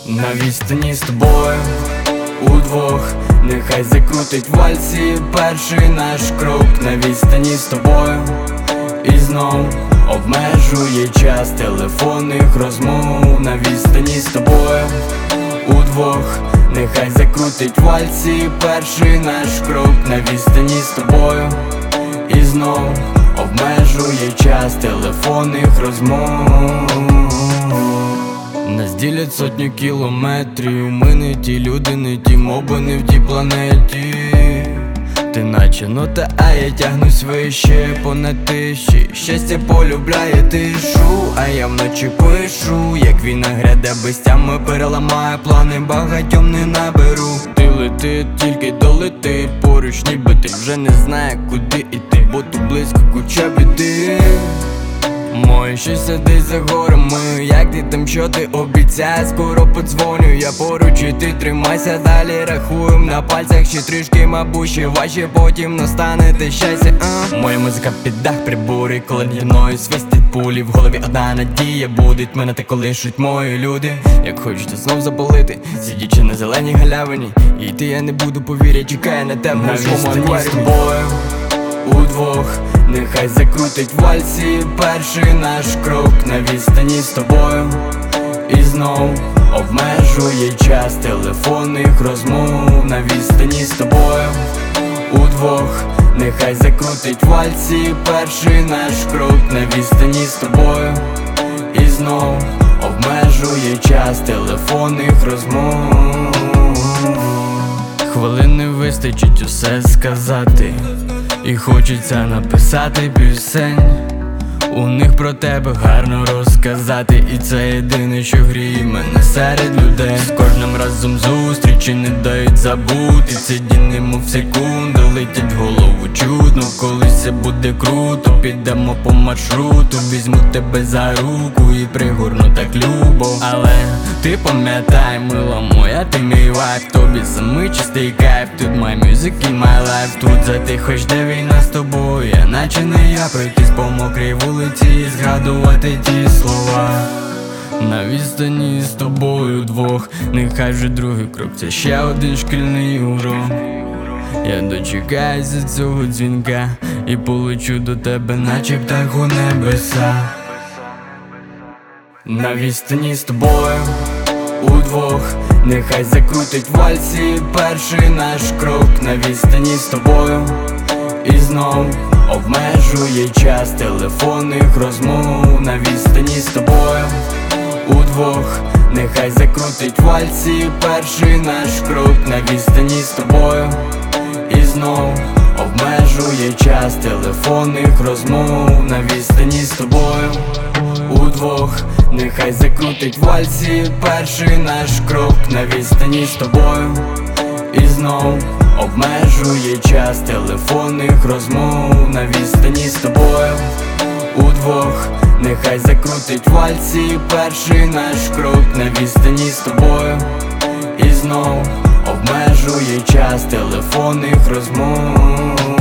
На відстані з тобою удвох, нехай закрутить вальсі перший наш крок. На відстані з тобою і знов обмежує час телефонних розмов. На відстані з тобою удвох, нехай закрутить вальсі перший наш крок. На відстані з тобою і знов обмежує час телефонних розмов. Нас ділять сотні кілометрів. Ми не ті люди, не ті моби, не в тій планеті. Ти наче нота, а я тягнусь вище понад тиші. Щастя полюбляє тишу, а я вночі пишу. Як війна гряде без тями, переламає плани, багатьом не наберу. Ти летить, тільки долетить поруч, ніби ти вже не знає, куди іти, бо тут близько куча біди. Моє щастя десь за горами. Як ти там, що ти обіцяє? Скоро подзвоню, я поруч і ти тримайся. Далі рахуєм на пальцях ще трішки, мабуть, ще важче, потім настане те щастя. Моя музика під дах, прибори, коли наді мною свистять пулі. В голові одна надія, будуть мене та колишуть мої люди. Як хочете знов запалити, сидячи на зеленій галявині, і йти я не буду, повіря, чекає на тебе. На відстані з тобою удвох, нехай закрутить вальсі перший наш крок. На відстані з тобою і знов обмежує час телефонних розмов. На відстані з тобою удвох, нехай закрутить вальсі перший наш крок. На відстані з тобою і знов обмежує час телефонних розмов. Хвилини вистачить усе сказати, і хочеться написати пісень. У них про тебе гарно розказати, і це єдине, що гріє мене серед людей. З кожним разом зустрічі не дають забути. Ці дні немов секунди летять в голову чутно. Колись все буде круто, підемо по маршруту. Візьму тебе за руку і пригорну так любо. Але ти пам'ятай, мила моя, ти мій вайб. Тобі самий чистий кайф. Тут my music in my life. Тут затихаєш, де війна з тобою. Я наче не я, пройтись по мокрій вулиці і згадувати ті слова. На відстані з тобою двох, нехай вже другий крок, це ще один шкільний урок. Я дочекаюся цього дзвінка і полечу до тебе, наче птах у небеса. На відстані з тобою удвох, нехай закрутить вальсі перший наш крок. На відстані з тобою і знов обмежує час телефонних розмов. На відстані з тобою удвох, нехай закрутить вальсі перший наш крок. На відстані з тобою і знов обмежує час телефонних розмов. На відстані з тобою удвох, нехай закрутить вальсі перший наш крок. На відстані з тобою і знов обмежує час телефонних розмов. На відстані з тобою удвох, нехай закрутить вальсі перший наш крок. На відстані з тобою і знов обмежує час телефонних розмов.